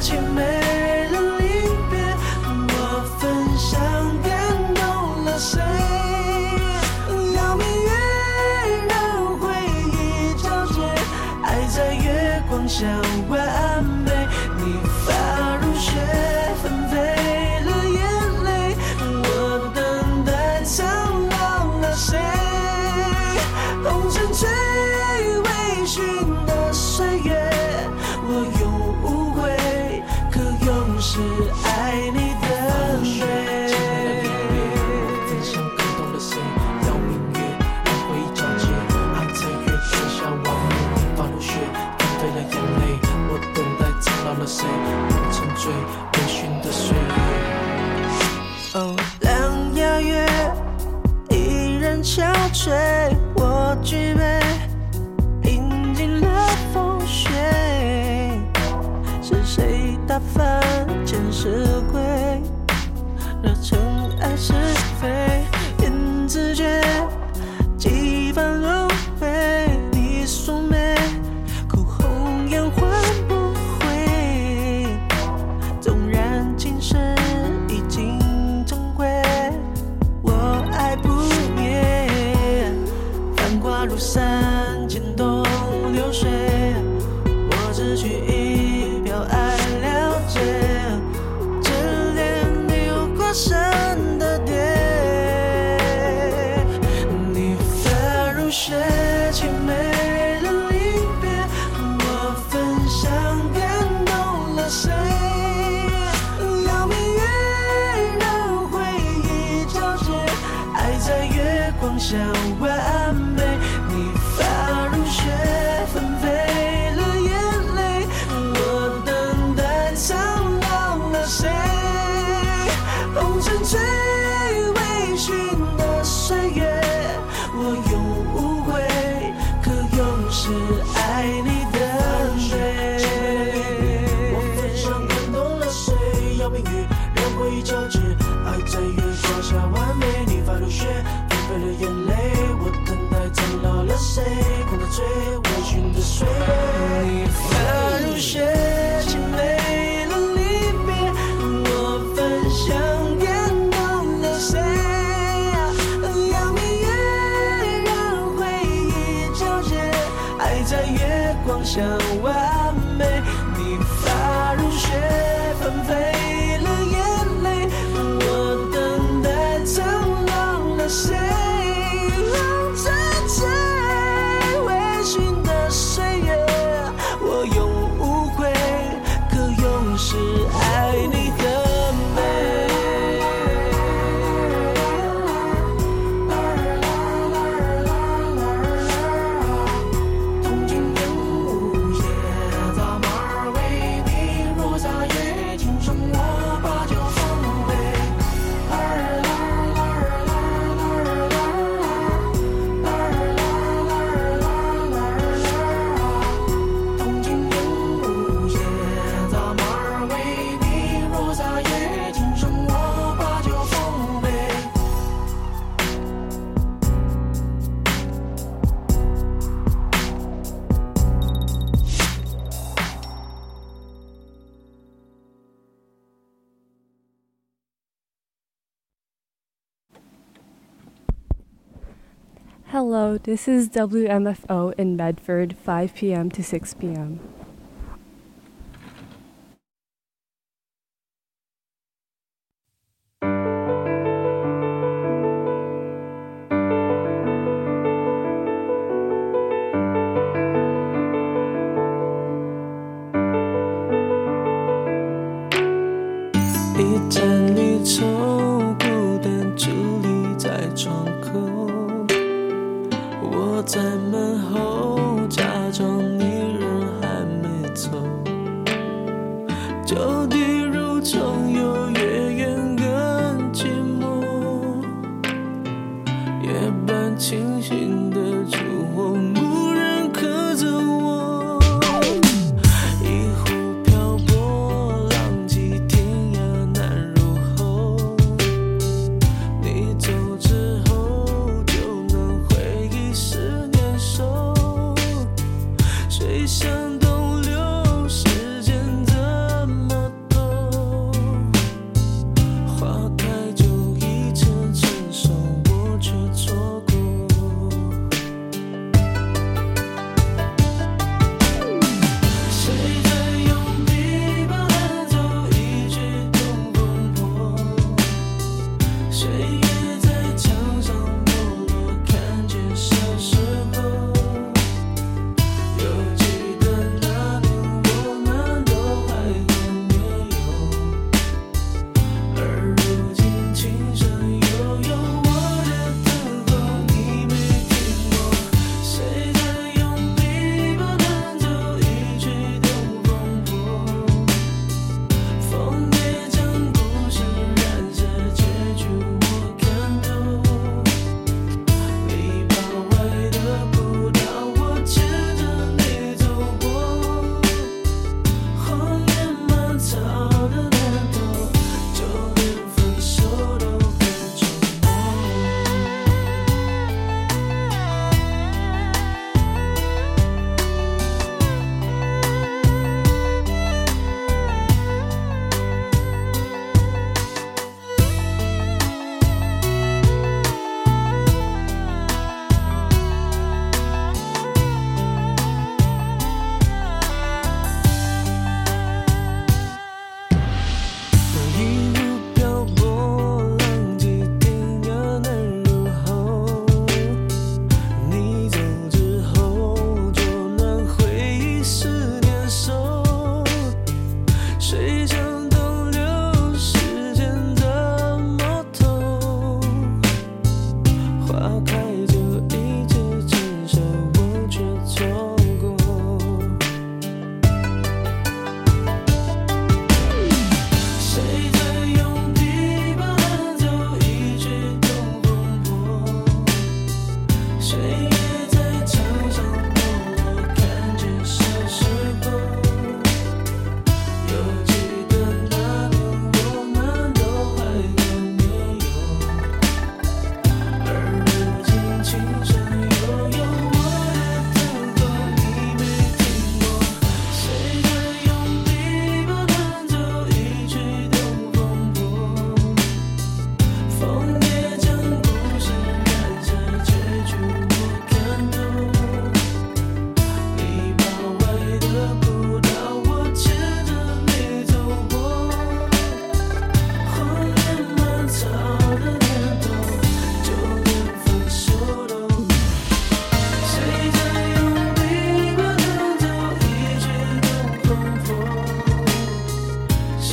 情没了离别，我分享感动了谁？要明月让回忆交接，爱在月光下完美。你发如雪，纷飞了眼泪，我等待苍老了谁？红尘醉微醺的岁月，我永无悔，可永是爱你的美。分享感动了谁？要明月让回忆交接，爱在月光下完美。你发如雪，纷飞了眼泪，我等待苍老了谁？红尘醉微醺的岁月。哦，两牙月依然憔悴，我举杯饮尽了风雪。是谁打翻前世规，惹尘埃是非？因自觉几番后悔，你素眉口红颜换不回。纵然今生已经终归，我爱不灭。繁华如山，牵动流水，我只取一瓢爱了解。这恋流过山的蝶，你发如雪，情没了离别，我分享感动了谁？要明月让回忆交接，爱在月光下完美。你发如雪，纷飞了眼泪，我等待苍老了谁？红尘醉微醺的岁月，我永无悔，可永是爱你的美。我分享感动了谁？要明月让回忆交织，爱在月光下完美。你发如雪，纷飞了眼泪，我等待苍老了谁？红尘醉微醺的岁月，你发如雪，情没了离别，我分享感动了谁？要明月让回忆交接，爱在月光下完美。你发如雪，纷飞了眼泪，我等待苍老了谁？红尘醉微醺的岁月，我永无悔，可永是爱你的美。铜镜烟雾夜，杂马为你落下夜，今生我把酒奉陪。铜镜烟雾夜，杂马为你落下夜，今生我把酒奉陪。 Hello, this is WMFO in Medford, 5 p.m. to 6 p.m. 一盏离愁，孤单伫立在窗口，我在门后假装你人还没走，就地如重游，越远更寂寞，夜半清醒的烛火，无人可走我，一壶漂泊，浪迹天涯难入喉，你走之后就能回忆是年少，谁想东流，时间怎么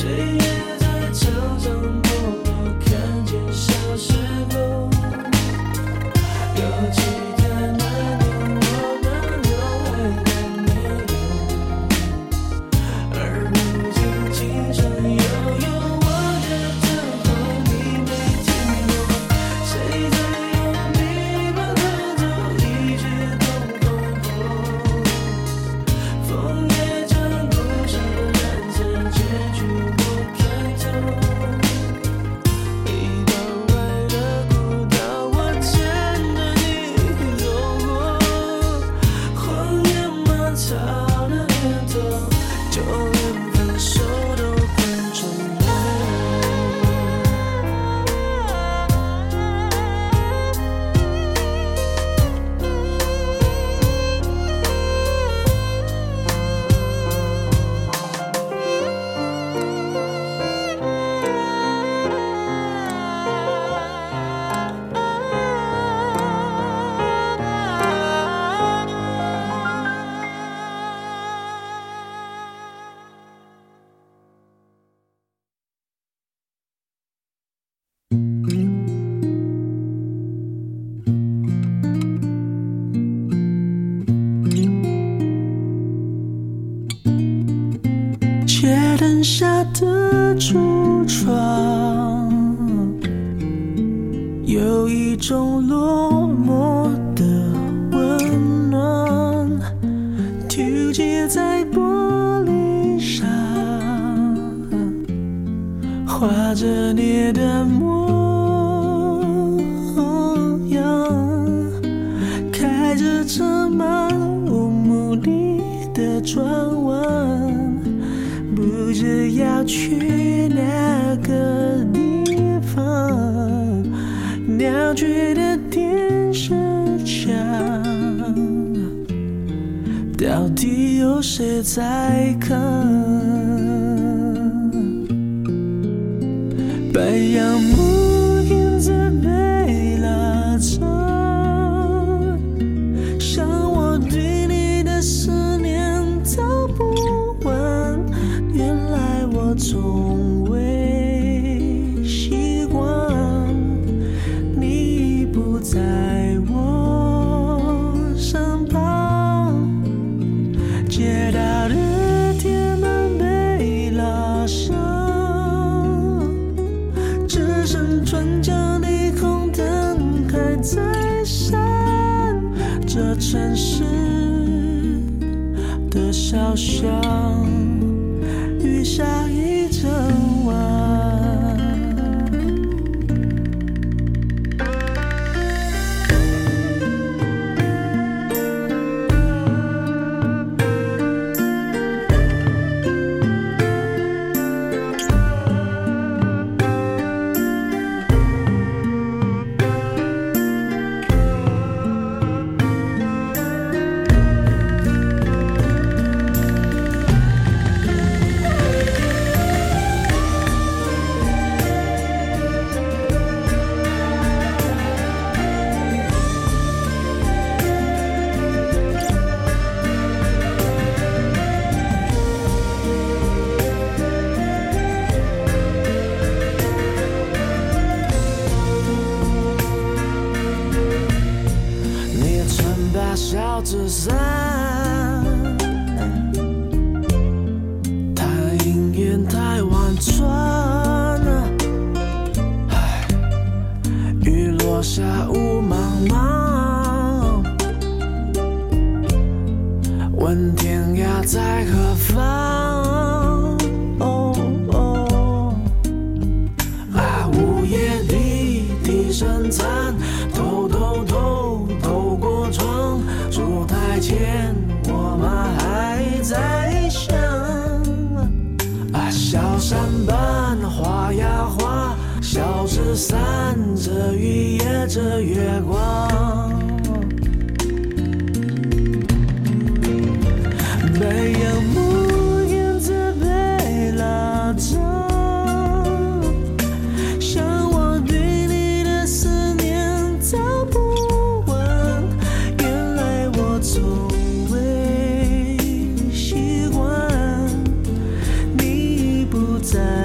街灯下的橱窗，有一种落寞的温暖，丢弃在玻璃上，画着你的模样，开着车漫无目的的转弯，不知要去哪个地方，鸟居的电视墙，到底有谁在看？白杨木影子被拉长，像我对你的思念走不完，原来我从未习惯你不在我身旁，街道的铁门被拉上，只剩转角霓虹灯还在闪，这城市的小巷雨下一整晚。小纸伞，它隐隐太婉转，雨落下雾茫茫，问天涯在何方？午夜滴滴声残，偷过窗，烛台前我们还在想，小山般画呀画，小纸伞遮雨也遮月光，白杨木影子被拉长，在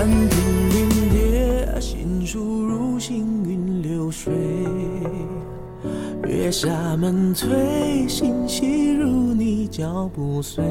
兰亭林叠，心书如行云流水。月下门推，心细如你脚步碎。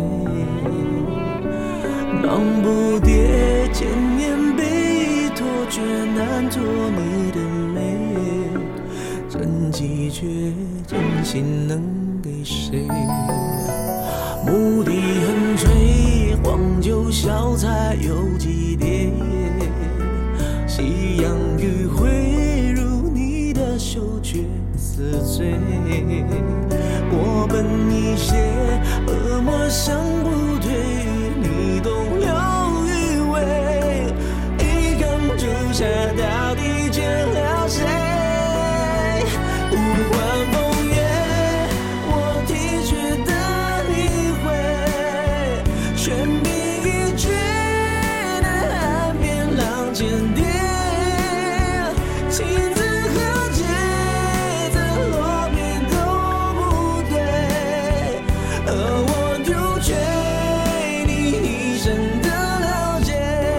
忙不迭，千年被托，却难托你的美。真迹却真心能给谁？牧笛横吹，黄酒小菜有几碟。夕阳余晖，如你的羞却似醉。我奔一些，恶魔想不退，你懂了余味。一缸朱砂，到底欠了谁？无关风月，我体恤的理会。悬笔一绝，那岸边浪尖叠。情字和节，怎落笔都不对。而我独缺你一生的了解。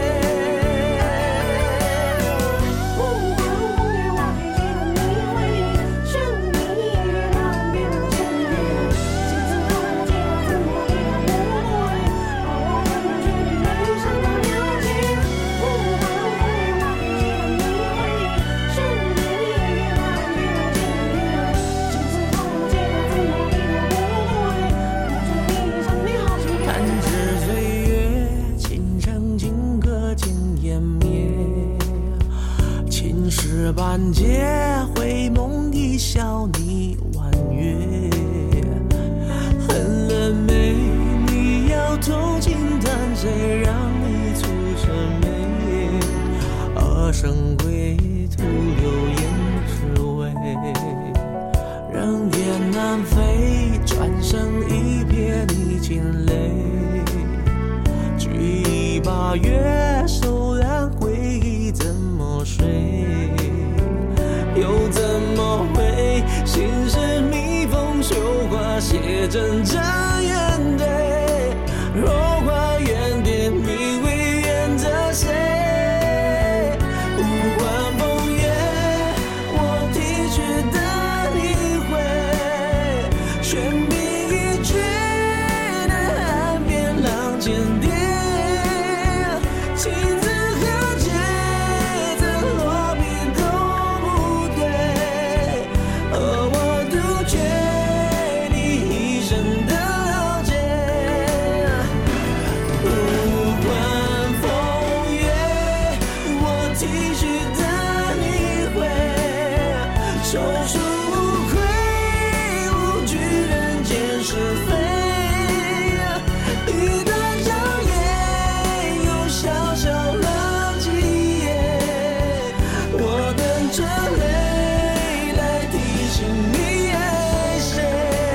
无关风月，我体恤的理会。悬笔一绝，那岸边浪尖叠。情字和节，怎落笔都不对。而我独缺你一生的了解。无关风月，我体恤的理会。悬笔一绝，那岸边浪尖叠。情字和节，怎落笔都不对。独缺你一生的了解。 弹指岁月，琴声尽可见湮灭。青石板结，回眸一笑你婉约。恨了没？你摇头轻叹，谁让你出身美？二生归，徒留胭脂味。人雁南飞，转身一瞥你噙泪。举一把月，手染回忆怎么睡？又怎么会？心事蜜蜂绣花，写真真眼对。若花缘蝶，你会愿择谁？无关风月，我体恤的理会。悬笔一绝，那岸边浪尖叠。情字和节，怎落笔都不对。而我独缺你一生的了解。无关风月，我体恤的理会。手术无愧，无惧人间是非。一段长夜，又小小了几页。我等着泪来提醒你爱谁。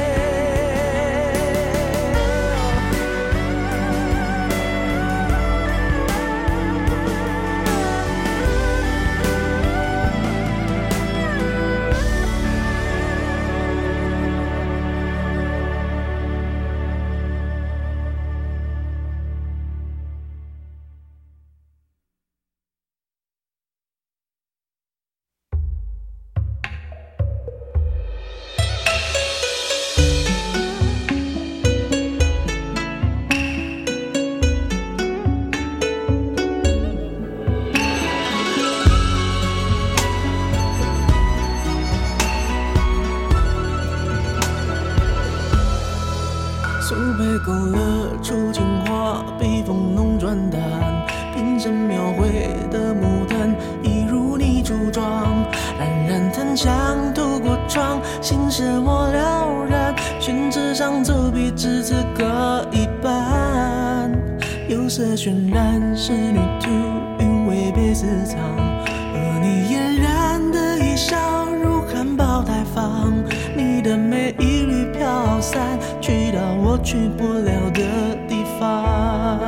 素被勾勒出情话，被风弄转淡。平生描绘的牡丹，一如你梳妆。冉冉檀香透过窗，心事莫了然。宣纸上走笔，只字各一半。釉色渲染仕女图，韵味被私藏。而你嫣然的一笑，如含苞待放。你的美一缕飘散，去到我去不了的地方。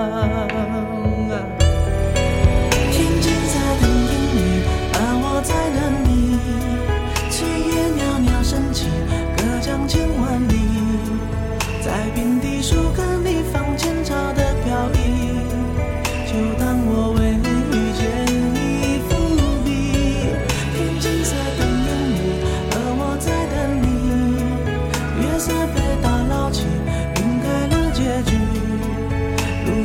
天际在等听你，而我在等你。炊烟袅袅升起，隔江千万里。在平地树跟你放前朝的飘逸，就当我为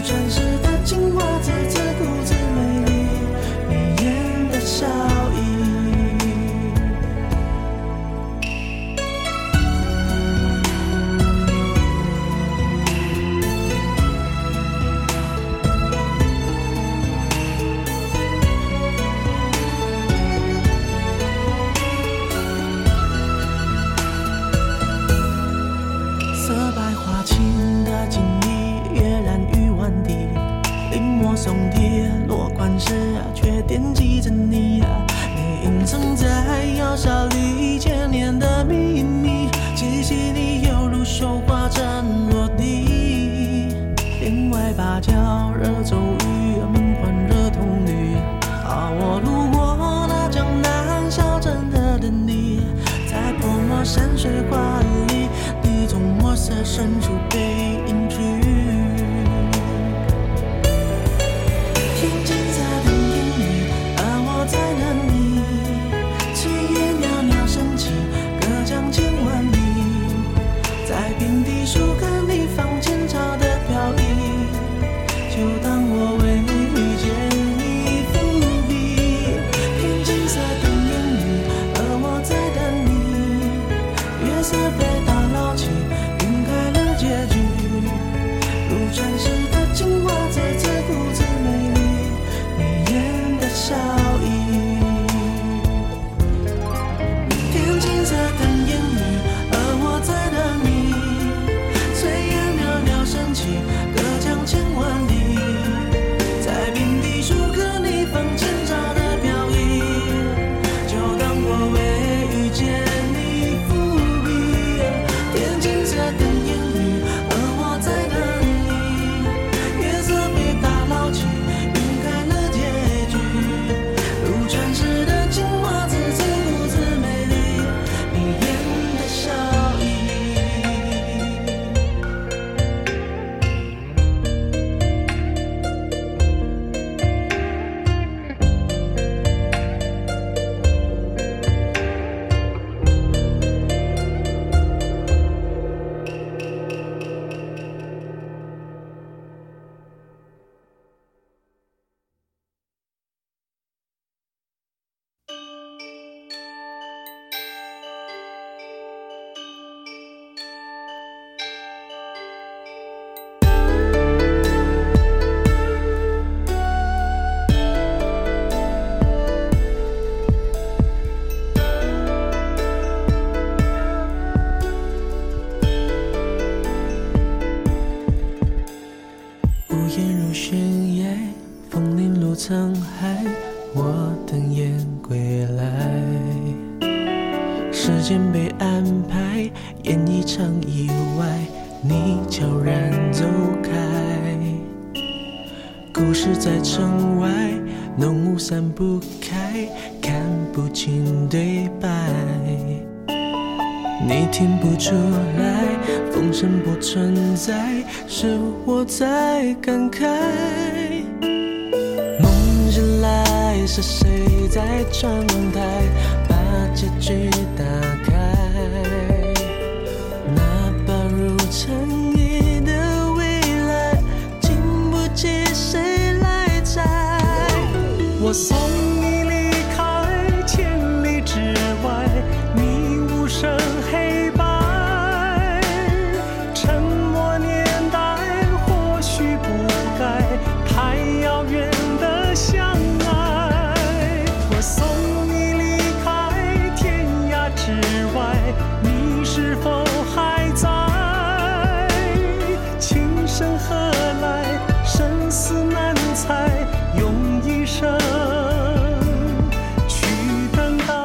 传世的精华，字字故字美丽，迷眼的笑意。色白花青的锦衣，跃然于万地，临摹松蝶落款时，却惦记着你。你隐藏在窑烧里千年的秘密，气息里犹如绣花针落地。帘外芭蕉惹骤雨，门环惹铜绿。我路过那江南小镇的等你，在泼墨山水画里，你从墨色深处被隐去。听金色的言语，而我在等你。炊烟袅袅升起，隔江千万里，在平地树根里放前朝的飘逸。就当我未遇见你伏笔，听金色的言语，而我在等你。月色被打捞起，晕开了结局，如传世的精华，字字故字美丽，迷眼的笑意。听金色的言语，而我在等你。炊烟袅袅升起，隔江千万里，在平地树根里放前朝的飘逸。就当我未遇见你伏笔，听金色的言语，而我在等你。月色被打捞起，晕开了结局，如传世的精华，字字故字美丽，迷眼的笑意。无言如悬崖，风铃入沧海，我等雁归来。时间被安排，演一场意外，你悄然走开。故事在城外，浓雾散不开，看不清对白。你听不出来，风声不存在，是我在感慨。梦醒来，是谁在窗台把结局打开？那把如尘埃的未来，经不起谁来摘。我送你离开千里之外，你无声黑白，沉默年代或许不该太遥远的相爱。我送你离开天涯之外，你是否还在？情深何来，生死难猜，用一生去等待。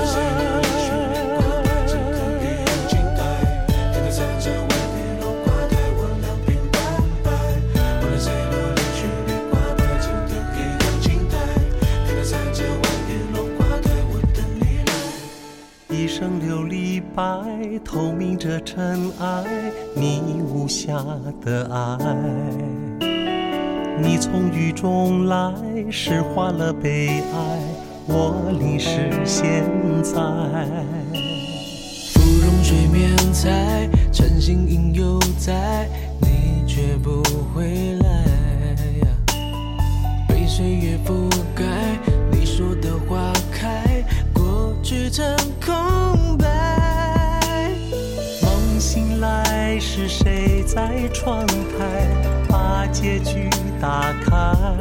一生琉璃白，透明着尘埃，你无瑕的爱。你从雨中来，诗化了悲哀，我淋湿现在。芙蓉水面采，晨星影犹在，你却不回来。 岁月覆盖你说的花开，过去成空白。梦醒来是谁在窗台把结局打开？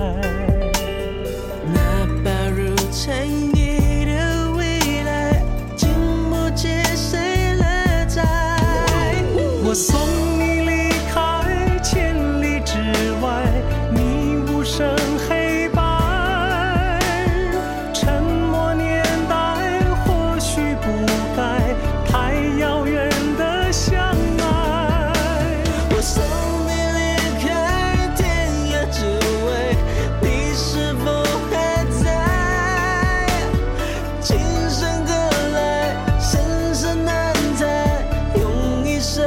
那把如尘埃的未来，经不起谁来摘。我送你离开千里之外，你无声黑白，沉默年代或许不该太遥远的相爱。我送你离开天涯之外，你是否还在？今生何来，生死难猜，用一生。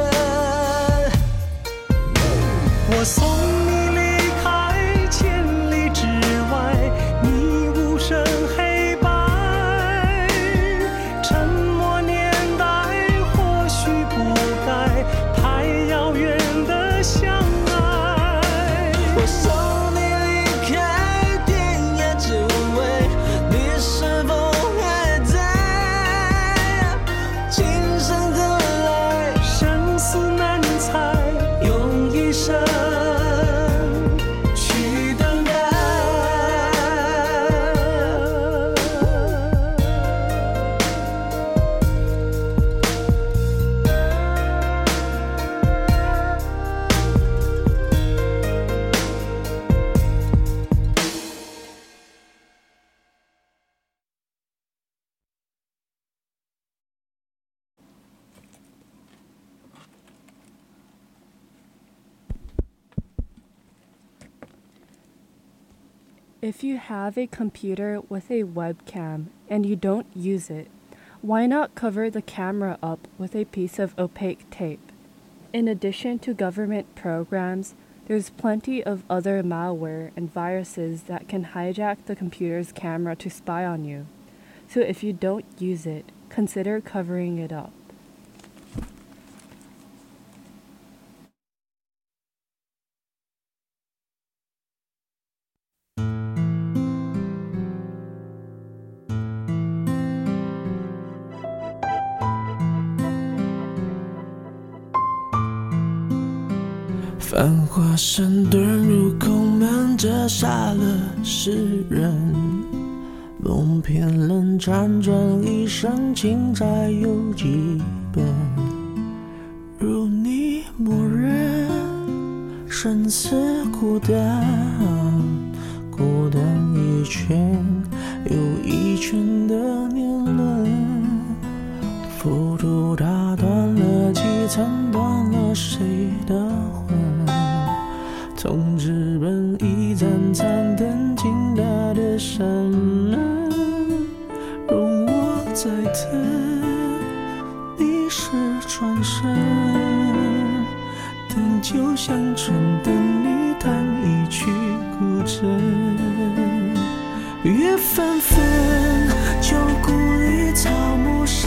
我送你离开千里之外，你无声黑白，沉默年代或许不该太遥远的相爱。我送你离开天涯之外，你是否还在？今生何来，生死难猜，用一生去等待。 If you have a computer with a webcam and you don't use it, why not cover the camera up with a piece of opaque tape? In addition to government programs, there's plenty of other malware and viruses that can hijack the computer's camera to spy on you. So if you don't use it, consider covering it up. 繁华声遁入空门，折煞了世人。梦偏冷，辗转一生，情债有几本？如你默认，生死孤单，孤单一圈又一圈的年轮。浮屠打断了几层，断了谁的魂？从纸本一盏残灯，倾大的山门，容我再等，你是转身，等酒香醇，等你弹一曲古筝。月纷纷，旧故里草木深。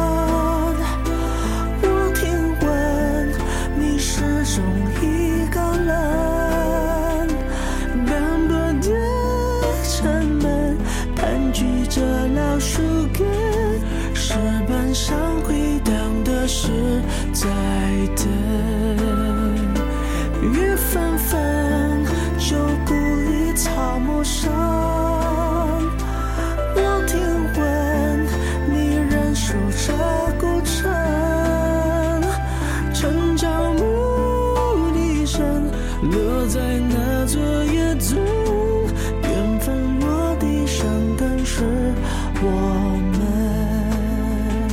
我听闻你始终一个人，斑驳的城门盘踞着老树根，石板上回荡的是在等。月纷纷，旧故里草木深。我听闻你仍守着古城，城郊牧笛声落在那座野村，缘分落地生根是我们。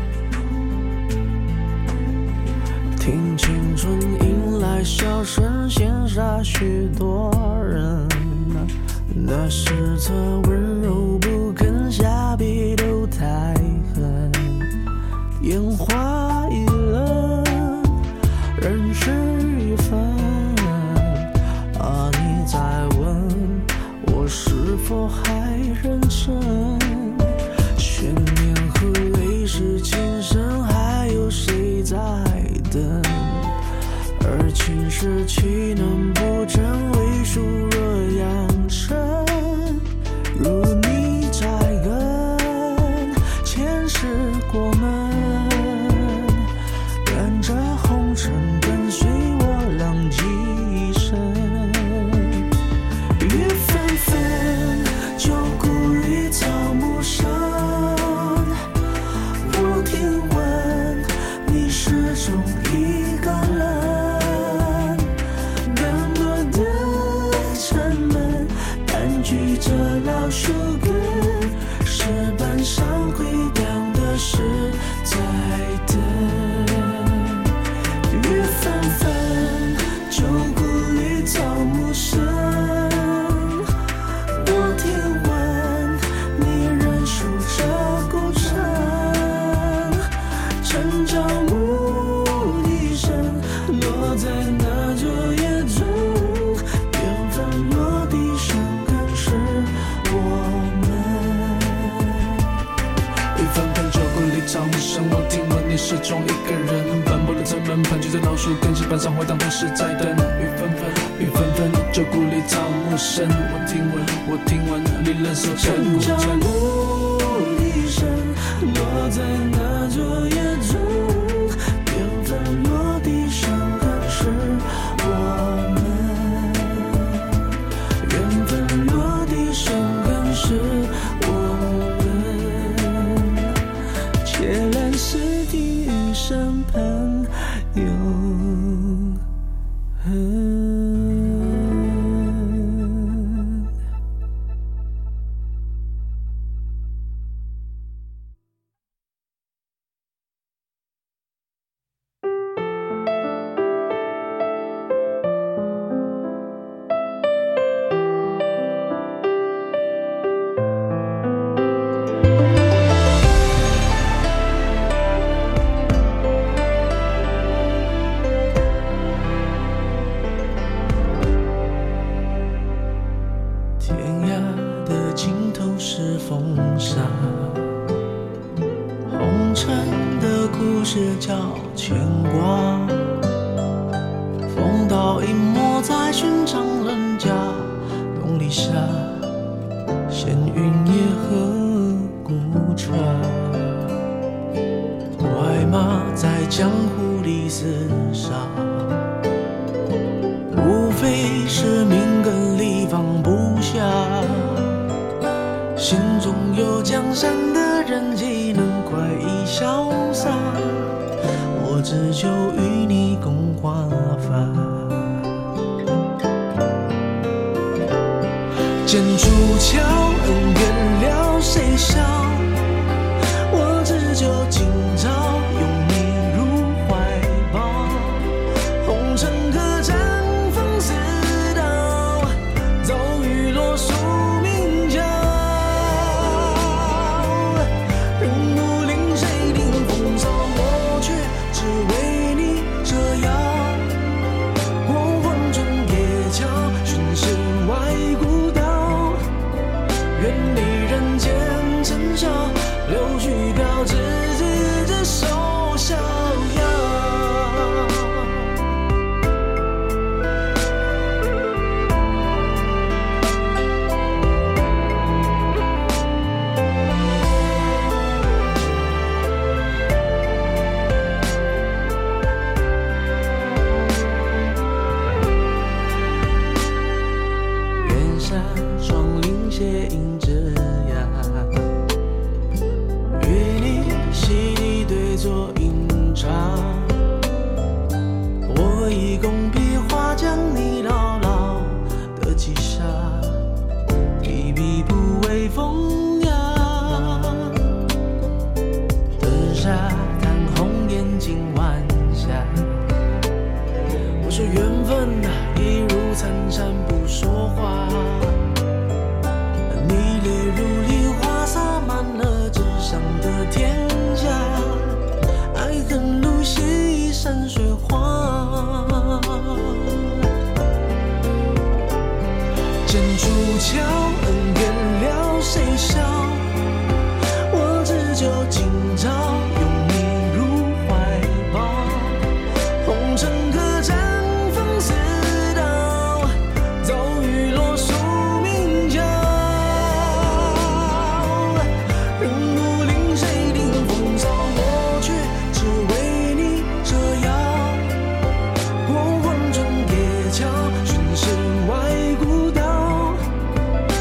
听青春迎来笑声，羡煞许多人。那是侧温柔不肯下笔都太狠，烟花易冷，人事已分。啊，你在问我是否还认真？悬念和泪是情深，还有谁在等？而情是岂能不真？为数若养成。 老树根，石板上回荡的是在等。雨纷纷，旧故里草木深。我听闻你仍数着古城，成朝暮笛声落在那昨夜中，缘分落地生根是我们。雨纷纷，旧故里草木深，我听闻你始终一个人，斑驳的城门盘踞在老树根，石板上回荡的是在等。雨纷纷，雨纷纷，旧故里草木深，我听闻你仍守着古城。成朝暮笛声落在那昨夜中，缘分落地生根是我们，缘分落地生根是我们。且来是地狱审判永恒。天涯的尽头是风沙，红尘的故事叫牵挂。风刀隐没在寻常人家，东篱下，闲云野鹤孤茶。快马在江湖里厮杀，无非是命根里放不下，心中有江山的人岂能快意潇洒？我只求与你共华发。剑出鞘，恩怨了谁笑？我只求今朝拥你入怀抱，红尘客栈风似刀，骤雨落宿命桥。人不领谁领风骚，我却只为你折腰。过荒村野桥，寻世外古道，愿你人间尘嚣，柳絮飘至执手逍遥。远山双林斜映着崖，与你洗涤对坐饮茶。我以工笔画将你牢牢的击杀，提笔不畏风雅。灯沙看红颜尽晚霞，我说缘分啊，一如参禅不说话。你泪如梨花洒满了纸上的天下，爱恨路细山水画。剑出鞘，恩怨了谁笑？我只求今朝拥你入怀抱，红尘客栈风似刀，骤雨落宿命桥。人不领谁领风骚，我却只为你折腰。过荒村野桥，寻世外古道，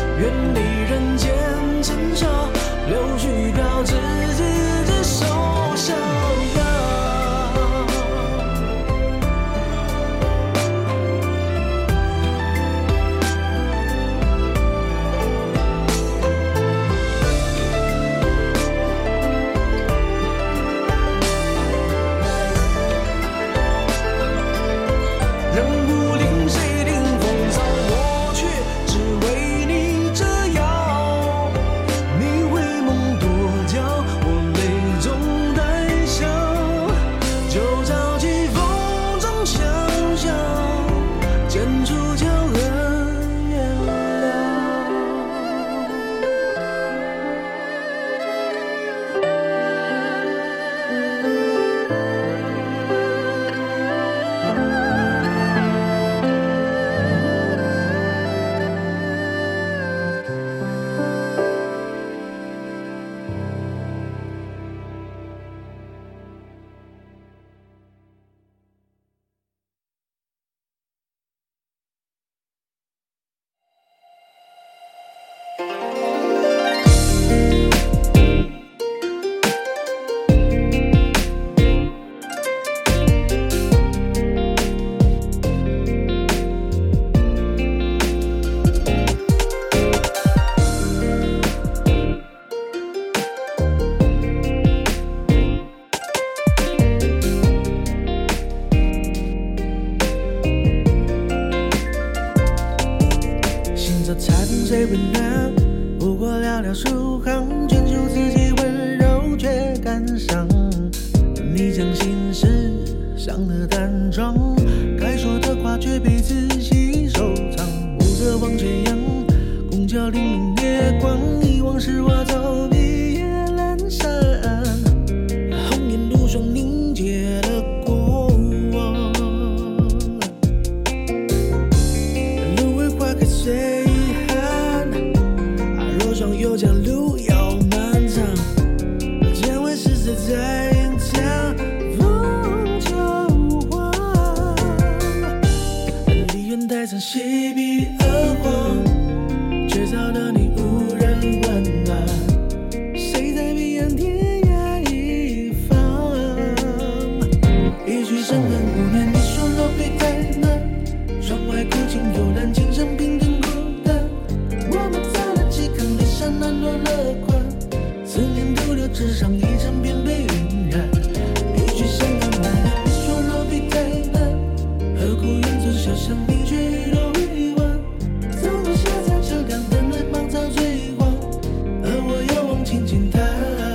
寥寥数行，卷出自己温柔，却感伤。你将心事想得淡妆，该说的话却被仔细收藏。暮色望斜阳，拱桥粼粼夜光，遗忘是化作毕业阑珊。红颜如霜凝结了过往，芦苇花开随寒。若霜又将路遥漫长，见为是谁在演讲？风秋黄，离原带曾席笔而黄，却找到你无人问暖。谁在彼岸天涯一方？一曲深恨无念，你说落笔太难。窗外古今悠然，琴声平等孤单。我们走了几坑，离山难落了款。思念徒留纸上，一张便被晕染。一曲深恨无念，你说落笔太难。何苦愿做小巷，你却雨落未完。走过下山车辆，等待芒草追黄，而我又望轻轻叹。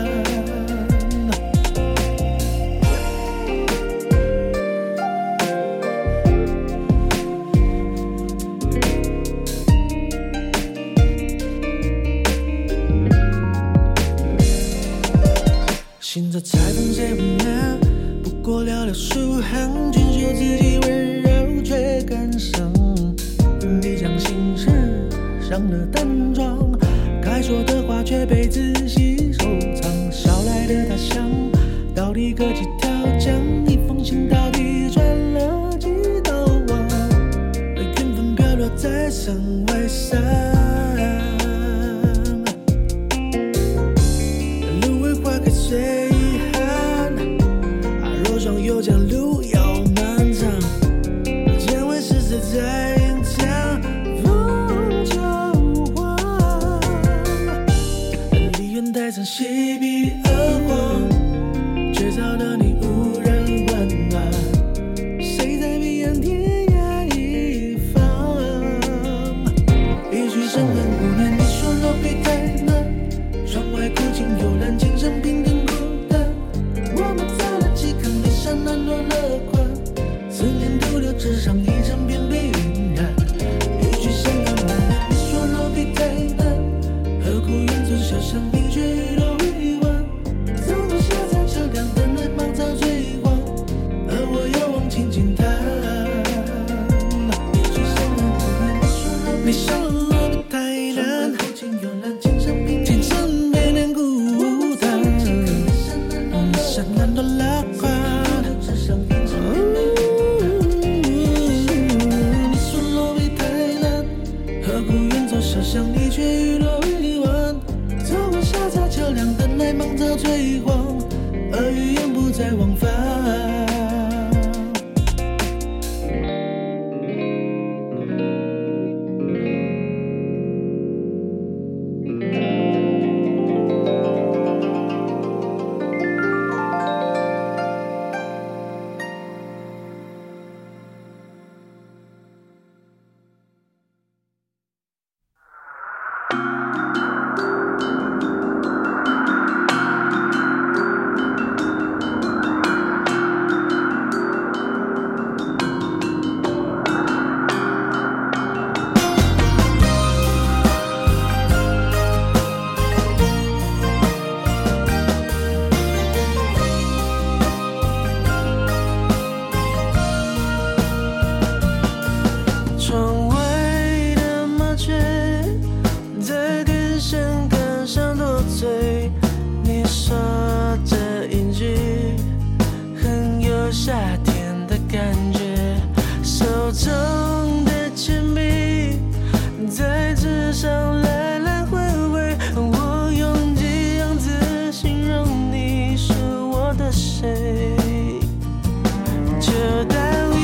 心在裁缝谁不难？不过寥寥数行，卷袖自己温柔却感伤。你将心事上了淡妆，该说的话却被仔细收藏。捎来的他乡，到底隔几条江？一封信到底转了几道网？缘分飘落在山外山。芦苇花开随寒，若霜又将路遥漫长。见为是谁在演讲？风秋黄，离原带曾席笔而黄，却找到你无人温暖。谁在彼岸天涯一方？一曲深恨无念，你说落笔太难。窗外古今悠然，琴声平等孤单。我们走了几坑，离山难落了款。思念徒留纸上，一张便被晕染。一曲深恨无念，你说落笔太难。何苦愿做小巷，你却雨落未完。走过下山车辆，等待芒草追黄，而我又望轻轻叹。一曲深恨无念，你说落笔太难。古今悠然，琴声平等。山难落了款，你说落笔太难，何苦愿做小巷，你却雨落未完。走过下桥桥梁，等待芒草追黄，而语言不再往返。窗外的麻雀在电线杆上多嘴，你说这一句很有夏天的感觉。手中的铅笔在纸上来来回回，我用几样字形容你是我的谁。就当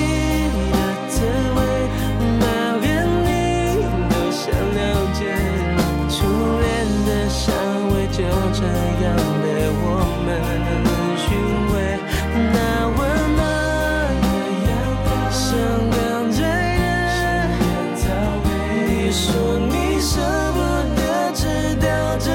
就这样被我们寻味，那温暖的阳光像刚醉人。你说你舍不得，直到这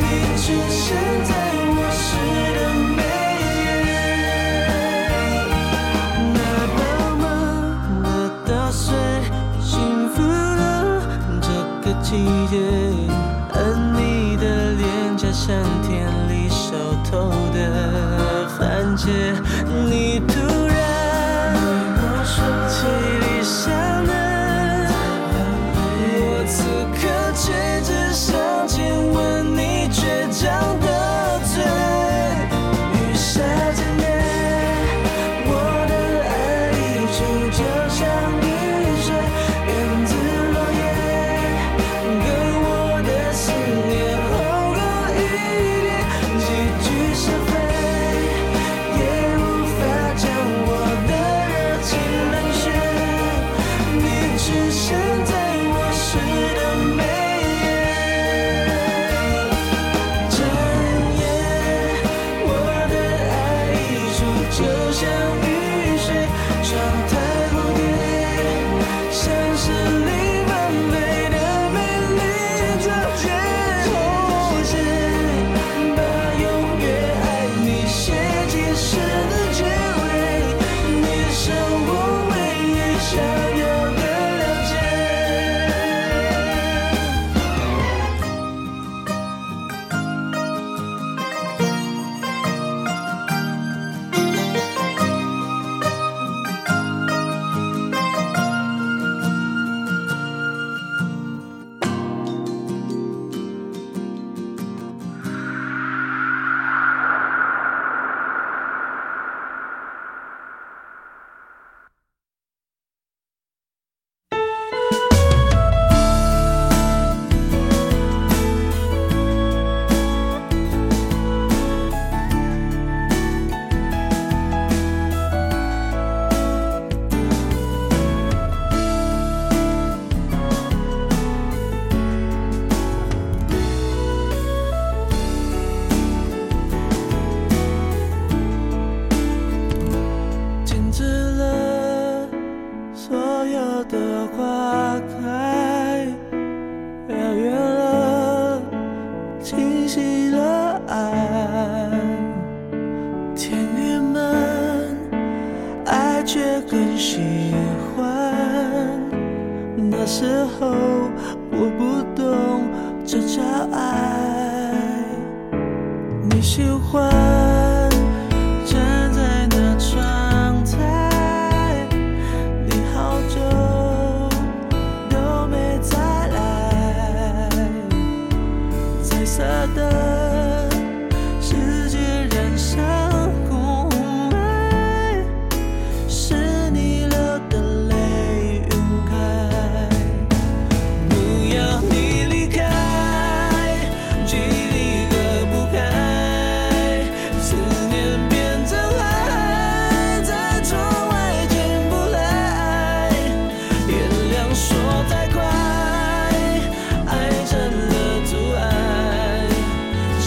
你出现在我诗的每页，那饱满的稻穗幸福了这个季节，而你的脸颊像田里熟透的番茄，你突然气力上了，我此刻却只想亲吻你倔强的嘴，雨下渐灭，我的爱溢出就像雨水，源自落叶，跟我的思念厚过一点，几句是非也无法将我的热情冷却，你出现在我诗的每页，整夜我的爱溢出就像雨水，窗台蝴蝶像是里漫飞的美丽照片，红线把永远爱你写进诗的结尾，你是我唯一想要的了解。停止了所有的花开，遥远了，清晰了爱，天郁闷，爱却更喜欢。那时候我不懂这叫爱，你喜欢站在那窗台，你好久都没再来，彩色的世界染上空白，是你流的泪晕开，不要你离开，距离隔不开，思念变成海，在窗外进不来，月亮说再快，爱成了阻碍，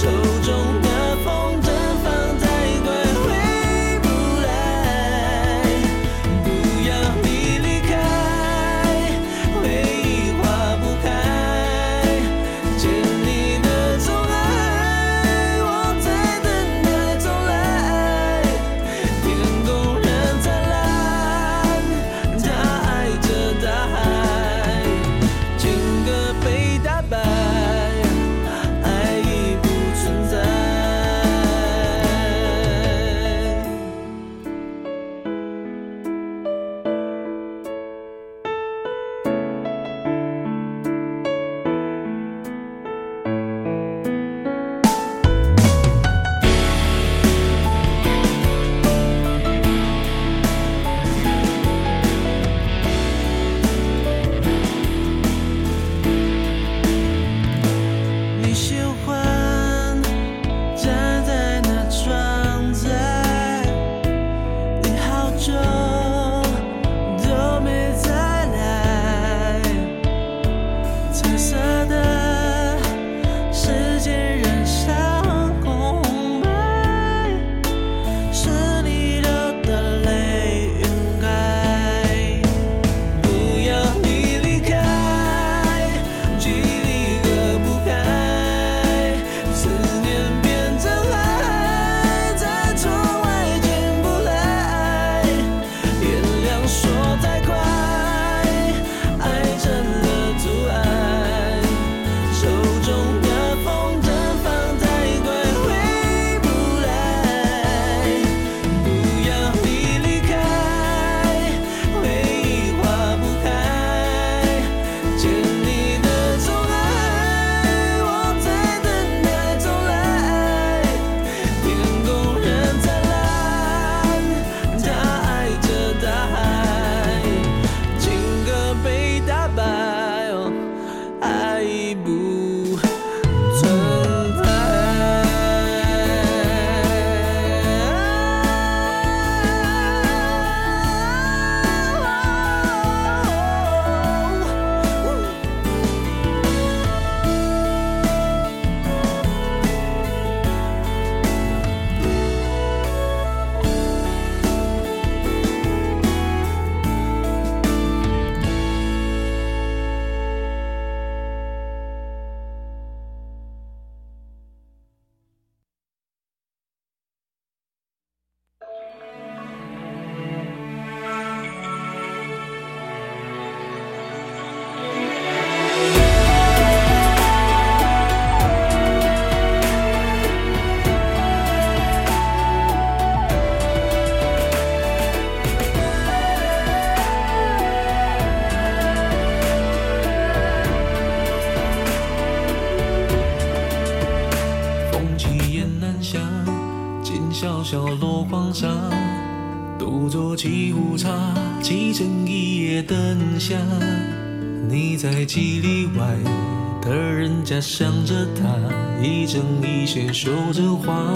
小小落荒沙，独坐沏壶茶，沏成一夜灯下。你在几里外的人家想着他，一针一线绣着花。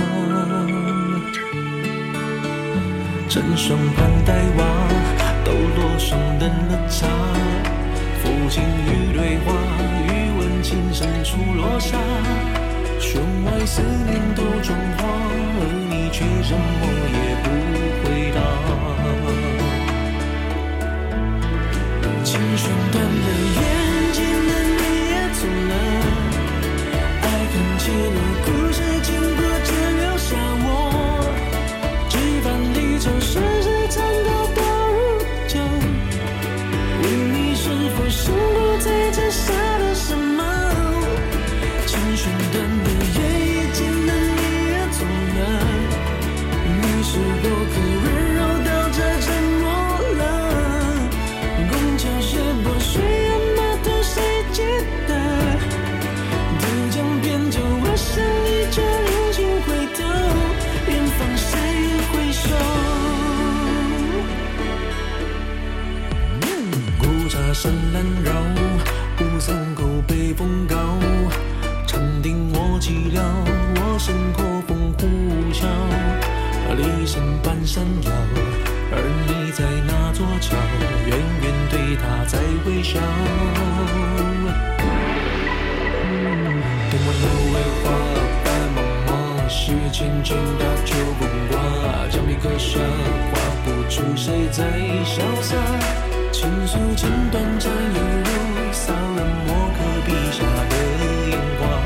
成双盘带袜，抖落霜冷了茶。抚琴与对话，欲问情深处落下。弦外思念都妆花，而你却什么也不回答。琴弦断了，缘尽了，你也走了。爱恨起了，故事经过只留下我。几番离愁，世事残酷到如旧。问你是否胜过在这下的什么？琴弦断了，月已尽了，你也走了。你是否可温柔到这沉默了？拱桥斜坡，水岸码头，谁记得？渡江边酒，我想你却临行回头，远方谁回首？古茶深蓝绕，乌伞口北风高。长亭我寂寥，我身后风呼啸。离身半山腰，而你在那座桥，远远对他在微笑。等完了桂花，白茫茫，是千千大秋风刮，江边客舍，画不出谁在潇洒。倾诉情断斩，犹如骚人墨客笔下的烟花。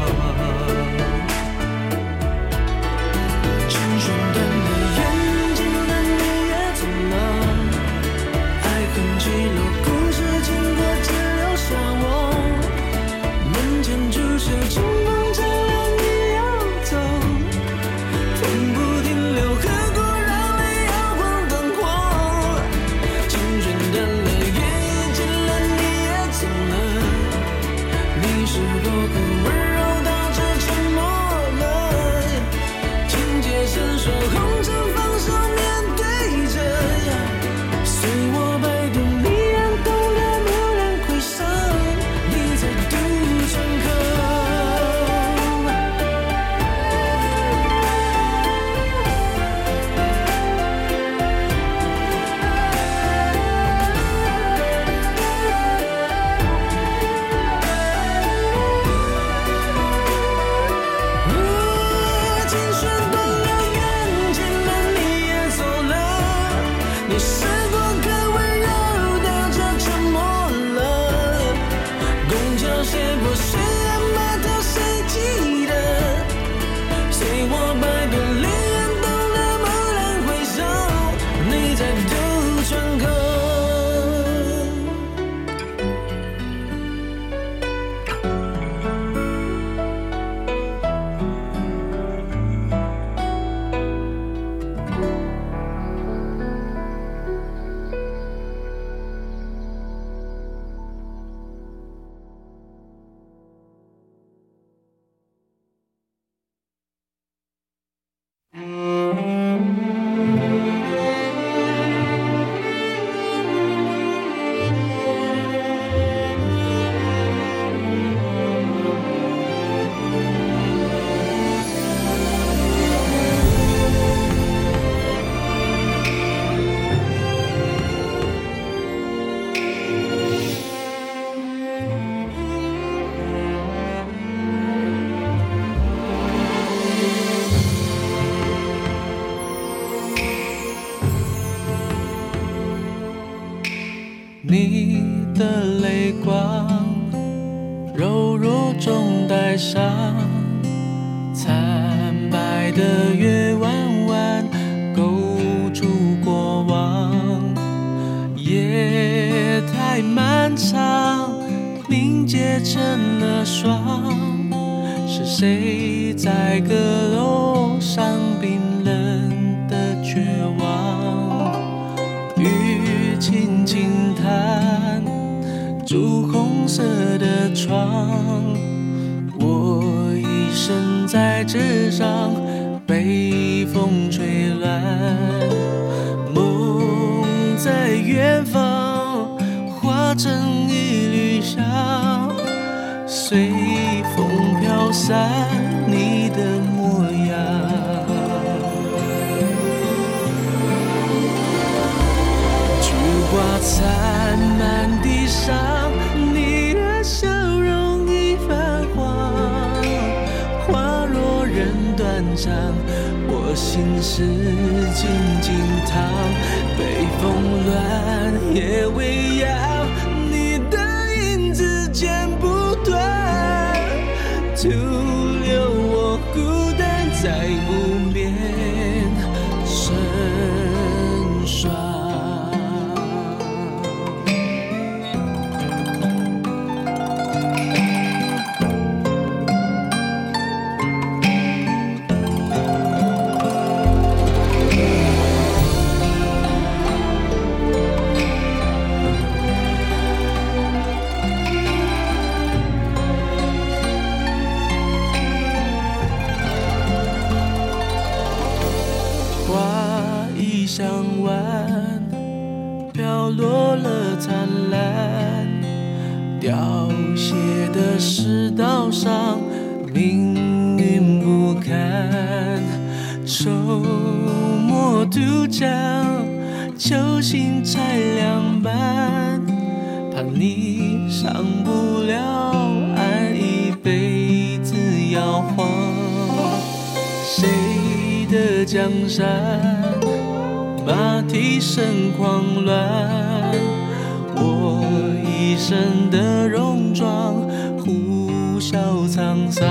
琴弦断了，缘尽了，你也走了。爱恨起落，故事经过只留下我。门前竹舍，清风照亮你要走。风不停留，何故让泪摇晃灯火？琴弦断了，缘已尽了，你也走了。你是否可温柔到这沉默了？情节闪烁，红尘放手面对着，随我摆渡，你然懂得蓦然回首，你在渡船口。琴弦断了，缘尽了，你也走了。你是过客，温柔到这沉默了。拱桥斜坡，水岸码头，谁记得？随我摆渡，离人懂得蓦然回首，你在渡船口。你的泪光，柔弱中带伤，惨白的月弯弯勾出过往。夜太漫长，凝结成了霜。是谁在阁楼上冰冷的绝望？雨轻轻弹，朱红色的窗，我一生在纸上被风吹乱，梦在远方化成一缕香，随风飘散你的模样。菊花残满地上，你的笑容已泛黄，花若人断肠，我心事静静躺，北风乱，夜未央，你的影子剪不断，徒留我孤单在无眠深霜。向晚，飘落了灿烂，凋谢的世道上，命运不堪。周末渡江，球星才两半，怕你上不了岸，一辈子摇晃。谁的江山？马蹄声狂乱，我一生的戎装，呼啸沧桑。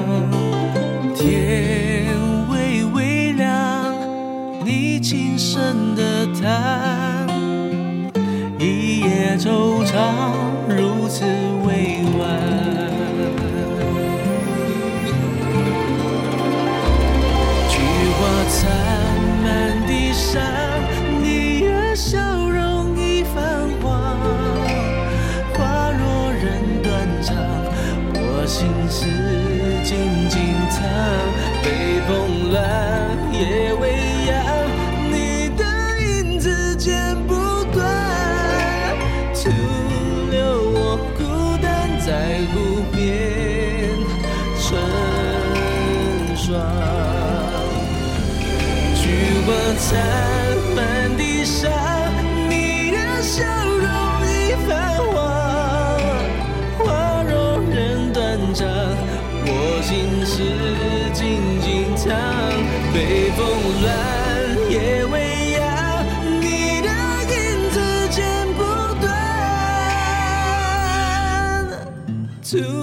天微微亮，你轻声的叹，一夜惆怅，如此委婉。菊花残满地上，你的笑容已泛黄，花若人断肠，我心事静静藏，北风乱，夜未央，你的影子剪不断，徒留我孤单在湖面成双。菊花残满地上，你的笑容已泛黄，花若人断肠，我心事静静藏，北风乱，夜未央，你的影子剪不断，